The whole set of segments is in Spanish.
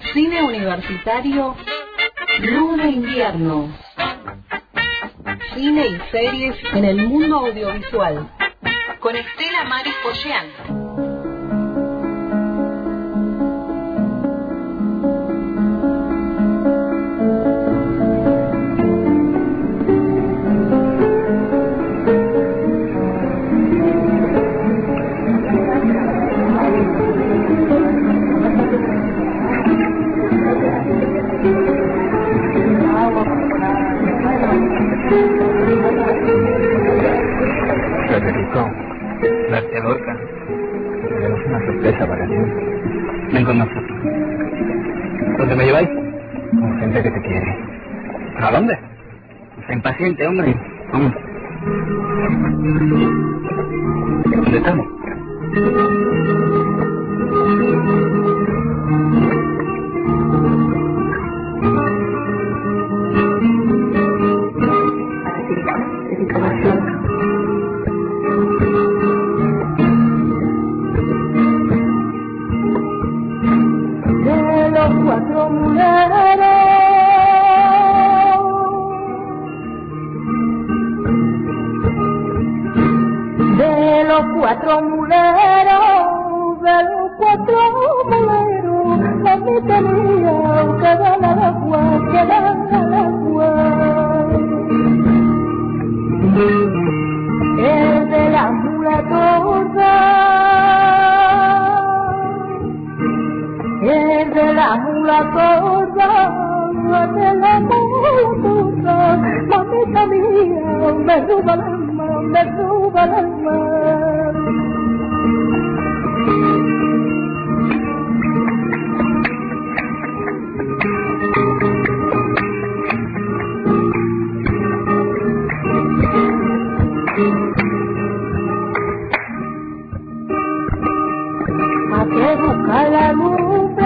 Cine universitario, Luz de invierno. Cine y series en el mundo audiovisual. Con Estela Maris Pollán. Federico, García Lorca, tenemos una sorpresa para ti. Ven con nosotros. ¿Dónde me lleváis? Con gente que te quiere. ¿A dónde? Está impaciente, hombre. Vamos. ¿Dónde estamos? Cuatro muleros, de los cuatro muleros, la mitad mía, que dan al agua, que dan al agua. El de la mula gorda, el de la mula gorda, el de la mula gorda, mamita mía, me suba el alma, me suba el alma. A que buscar la lumbre,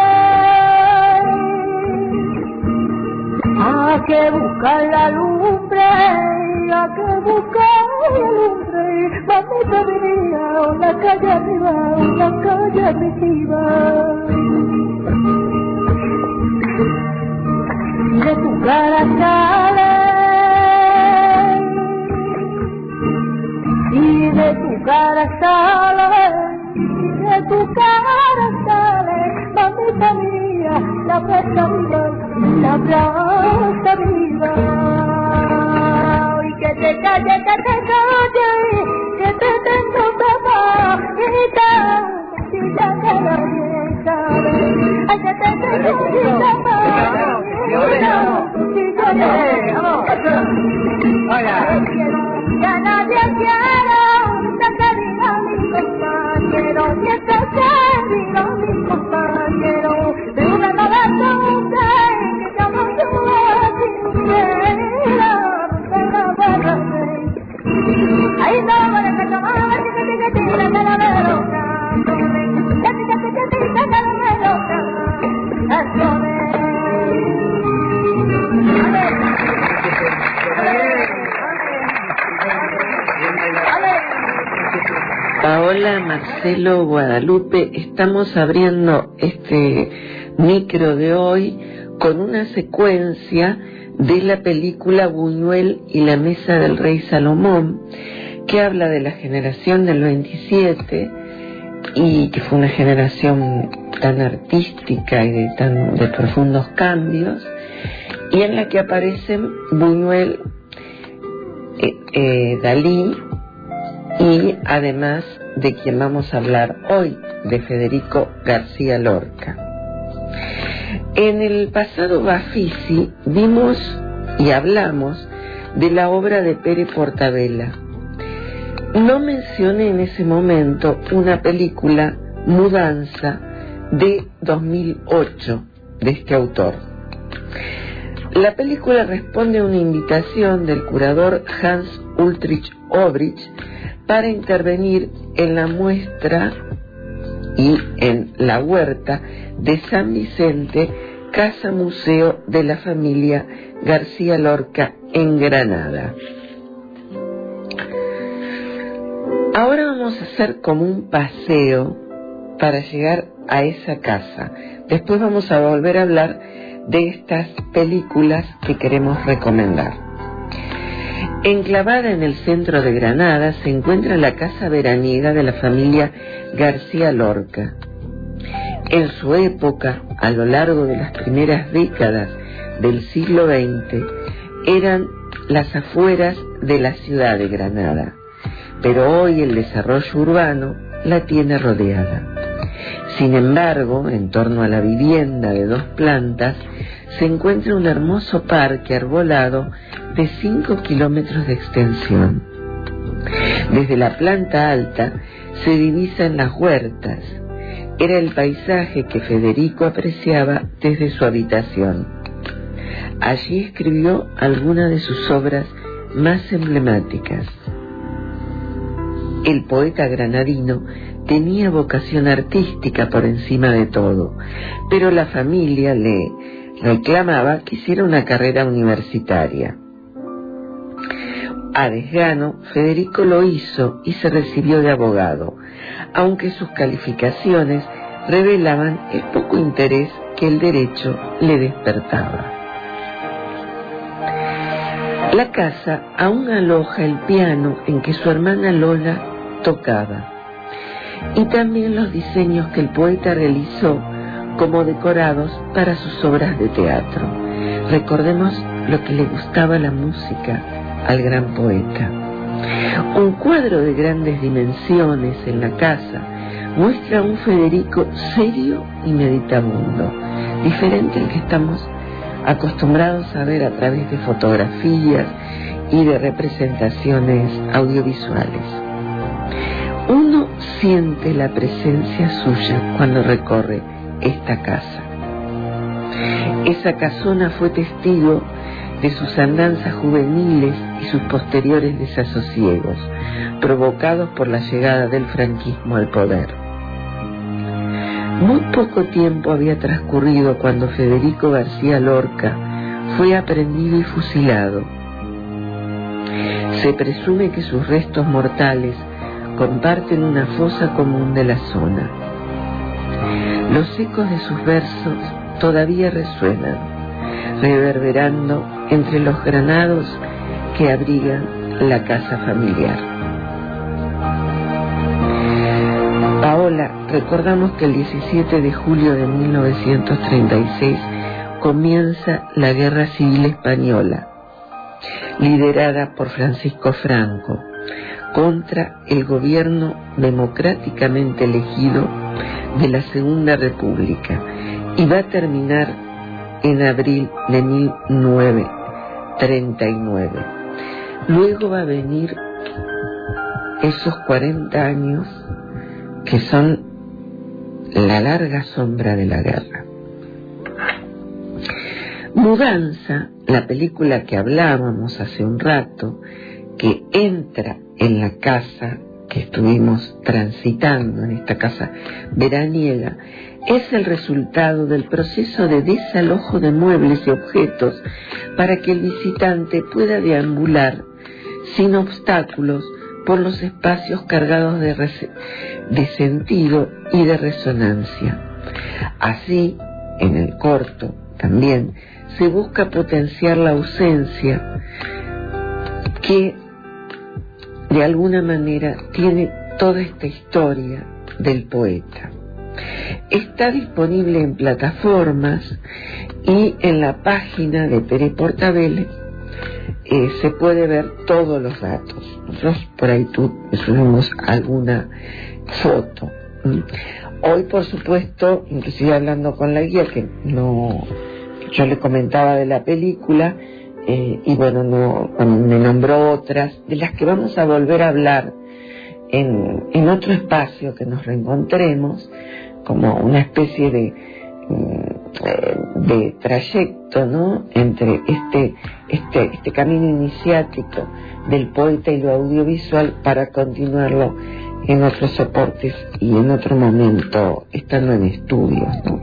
a que buscar la lumbre, a que buscar la lumbre, mamita mía, la calle arriba, la calle arriba. De tu cara sale, y de tu cara sale, y de tu cara sale, mamita mía, la plaza viva, la plaza viva. Y que te calle, que te tengo papá, y ya que la bien sabe, ay que te tengo papá. Ya nadie quiero, ya querido mi compañero, y esta querido mi compañero, de una nueva noche que yo no tuve ay no, vale que tomaba, que te la calavero, Paola, Marcelo, Guadalupe, estamos abriendo este micro de hoy con una secuencia de la película Buñuel y la mesa del rey Salomón, que habla de la generación del 27 y que fue una generación tan artística y de profundos cambios, y en la que aparecen Buñuel, Dalí y además de quien vamos a hablar hoy, de Federico García Lorca. En el pasado Bafisi vimos y hablamos de la obra de Pere Portabella. No mencioné en ese momento una película, Mudanza, de 2008, de este autor. La película responde a una invitación del curador Hans Ulrich Obrich para intervenir en la muestra y en la huerta de San Vicente, casa museo de la familia García Lorca en Granada. Ahora vamos a hacer como un paseo para llegar a esa casa, después vamos a volver a hablar de estas películas que queremos recomendar. Enclavada en el centro de Granada se encuentra la casa veraniega de la familia García Lorca. En su época, a lo largo de las primeras décadas del siglo XX, eran las afueras de la ciudad de Granada, pero hoy el desarrollo urbano la tiene rodeada. Sin embargo, en torno a la vivienda de 2 plantas, se encuentra un hermoso parque arbolado de 5 kilómetros de extensión. Desde la planta alta se divisan las huertas. Era el paisaje que Federico apreciaba desde su habitación. Allí escribió algunas de sus obras más emblemáticas. El poeta granadino tenía vocación artística por encima de todo, pero la familia le reclamaba que hiciera una carrera universitaria. A desgano, Federico lo hizo y se recibió de abogado, aunque sus calificaciones revelaban el poco interés que el derecho le despertaba. La casa aún aloja el piano en que su hermana Lola tocaba, y también los diseños que el poeta realizó como decorados para sus obras de teatro. Recordemos lo que le gustaba la música al gran poeta. Un cuadro de grandes dimensiones en la casa muestra a un Federico serio y meditabundo, diferente al que estamos acostumbrados a ver a través de fotografías y de representaciones audiovisuales. Uno siente la presencia suya cuando recorre esta casa. Esa casona fue testigo de sus andanzas juveniles y sus posteriores desasosiegos, provocados por la llegada del franquismo al poder. Muy poco tiempo había transcurrido cuando Federico García Lorca fue aprehendido y fusilado. Se presume que sus restos mortales comparten una fosa común de la zona. Los ecos de sus versos todavía resuenan, reverberando entre los granados que abrigan la casa familiar. Paola, recordamos que el 17 de julio de 1936 comienza la Guerra Civil Española, liderada por Francisco Franco, contra el gobierno democráticamente elegido de la Segunda República, y va a terminar en abril de 1939. Luego va a venir esos 40 años que son la larga sombra de la guerra. Mudanza, la película que hablábamos hace un rato, que entra en la casa que estuvimos transitando, en esta casa veraniega, es el resultado del proceso de desalojo de muebles y objetos para que el visitante pueda deambular sin obstáculos por los espacios cargados de sentido y de resonancia. Así, en el corto también se busca potenciar la ausencia que de alguna manera tiene toda esta historia del poeta. Está disponible en plataformas y en la página de Tere Portabelli se puede ver todos los datos. Nosotros por ahí subimos alguna foto. Hoy, por supuesto, inclusive hablando con la guía, que no, yo le comentaba de la película, y bueno, no me nombró otras, de las que vamos a volver a hablar en otro espacio que nos reencontremos, como una especie de trayecto, ¿no?, entre este camino iniciático del poeta y lo audiovisual, para continuarlo en otros soportes y en otro momento estando en estudios, ¿no?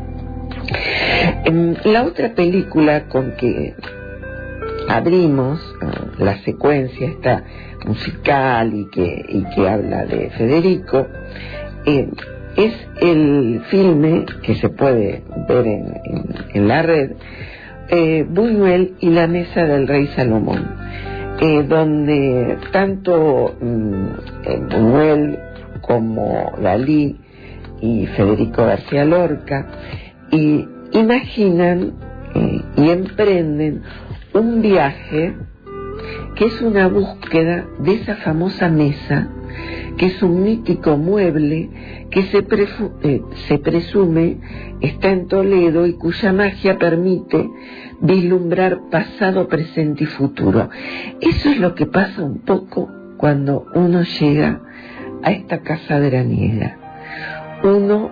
La otra película con que abrimos la secuencia esta musical y que habla de Federico es el filme que se puede ver en la red, Buñuel y la mesa del rey Salomón, donde tanto Buñuel como Dalí y Federico García Lorca imaginan y emprenden un viaje que es una búsqueda de esa famosa mesa, que es un mítico mueble que se presume está en Toledo y cuya magia permite vislumbrar pasado, presente y futuro. Eso es lo que pasa un poco cuando uno llega a esta casa veraniega. Uno,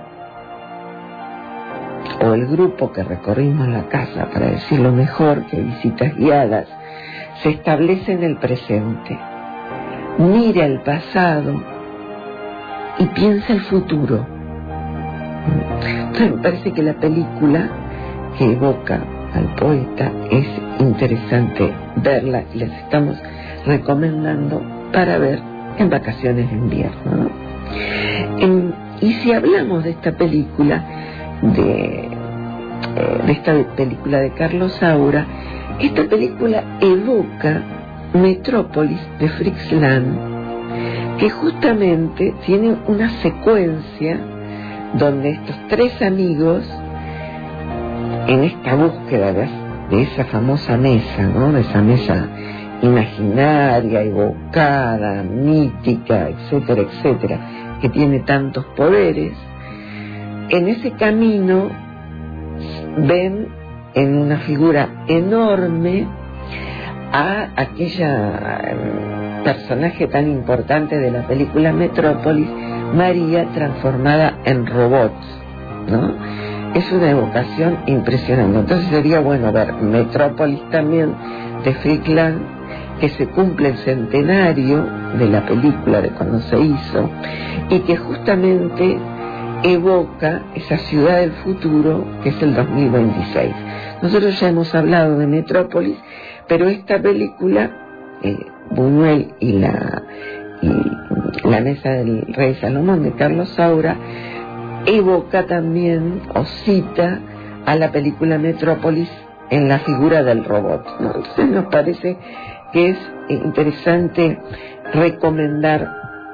o el grupo que recorrimos la casa, para decirlo mejor, que visitas guiadas, se establece en el presente, mira el pasado y piensa el futuro. Entonces me parece que la película que evoca al poeta es interesante verla y les estamos recomendando para ver en vacaciones de invierno, ¿no? Y si hablamos de esta película, de esta película de Carlos Saura, esta película evoca Metrópolis de Fritz Lang, que justamente tiene una secuencia donde estos tres amigos, en esta búsqueda de esa famosa mesa, ¿no? De esa mesa imaginaria, evocada, mítica, etcétera, etcétera, que tiene tantos poderes, en ese camino ven en una figura enorme a aquella personaje tan importante de la película Metrópolis, María transformada en robots, ¿no? Es una evocación impresionante. Entonces sería bueno ver Metrópolis también de Fritz Lang, que se cumple el centenario de la película, de cuando se hizo, y que justamente evoca esa ciudad del futuro que es el 2026. Nosotros ya hemos hablado de Metrópolis, pero esta película, Buñuel y la mesa del rey Salomón de Carlos Saura, evoca también o cita a la película Metrópolis en la figura del robot, ¿no? Entonces nos parece que es interesante recomendar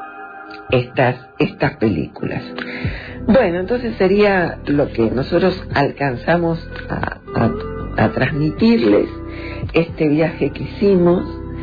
estas películas. Bueno, entonces sería lo que nosotros alcanzamos a transmitirles, este viaje que hicimos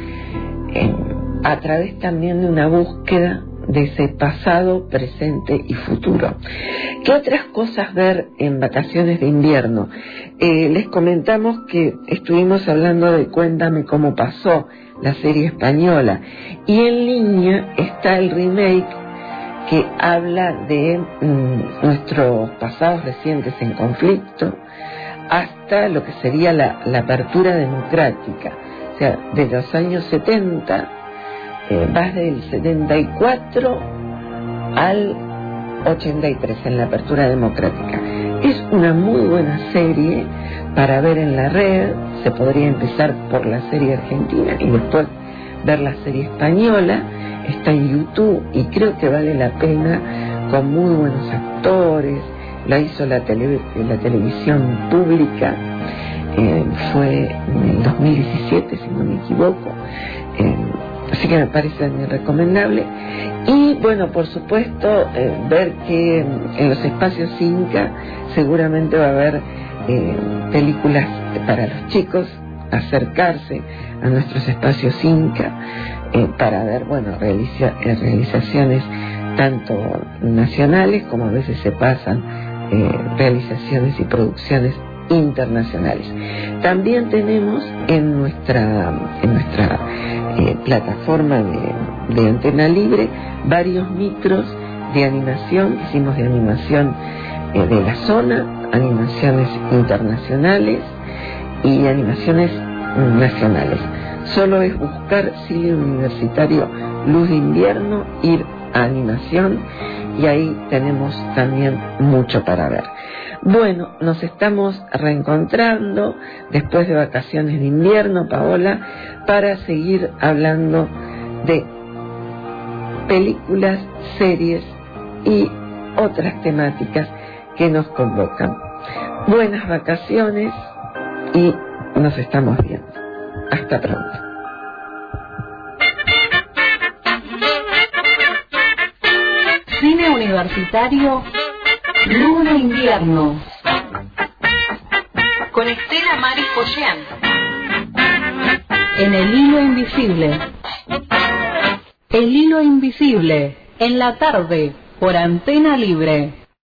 a través también de una búsqueda de ese pasado, presente y futuro. ¿Qué otras cosas ver en vacaciones de invierno? Les comentamos que estuvimos hablando de Cuéntame cómo pasó, la serie española, y en línea está el remake que habla de nuestros pasados recientes en conflicto hasta lo que sería la apertura democrática, o sea, de los años 70, vas del 74 al 83 en la apertura democrática. Es una muy buena serie para ver en la red. Se podría empezar por la serie argentina y después ver la serie española. Está en YouTube y creo que vale la pena, con muy buenos actores. La hizo la televisión pública, fue en el 2017 si no me equivoco, así que me parece muy recomendable. Y bueno, por supuesto, ver que en los espacios Inca seguramente va a haber películas para los chicos, acercarse a nuestros espacios Inca para ver, bueno, realizaciones tanto nacionales como a veces se pasan realizaciones y producciones internacionales. También tenemos en nuestra plataforma de Antena Libre varios micros de animación. Hicimos de animación de la zona, animaciones internacionales y animaciones nacionales. Solo es buscar Cine Universitario Luz de Invierno, ir a animación y ahí tenemos también mucho para ver. Bueno, nos estamos reencontrando después de vacaciones de invierno, Paola, para seguir hablando de películas, series y otras temáticas que nos convocan. Buenas vacaciones y nos estamos viendo. Hasta pronto. Cine universitario Luna Invierno con Estela Maris Pollán en El Hilo Invisible. El Hilo Invisible en la tarde por Antena Libre.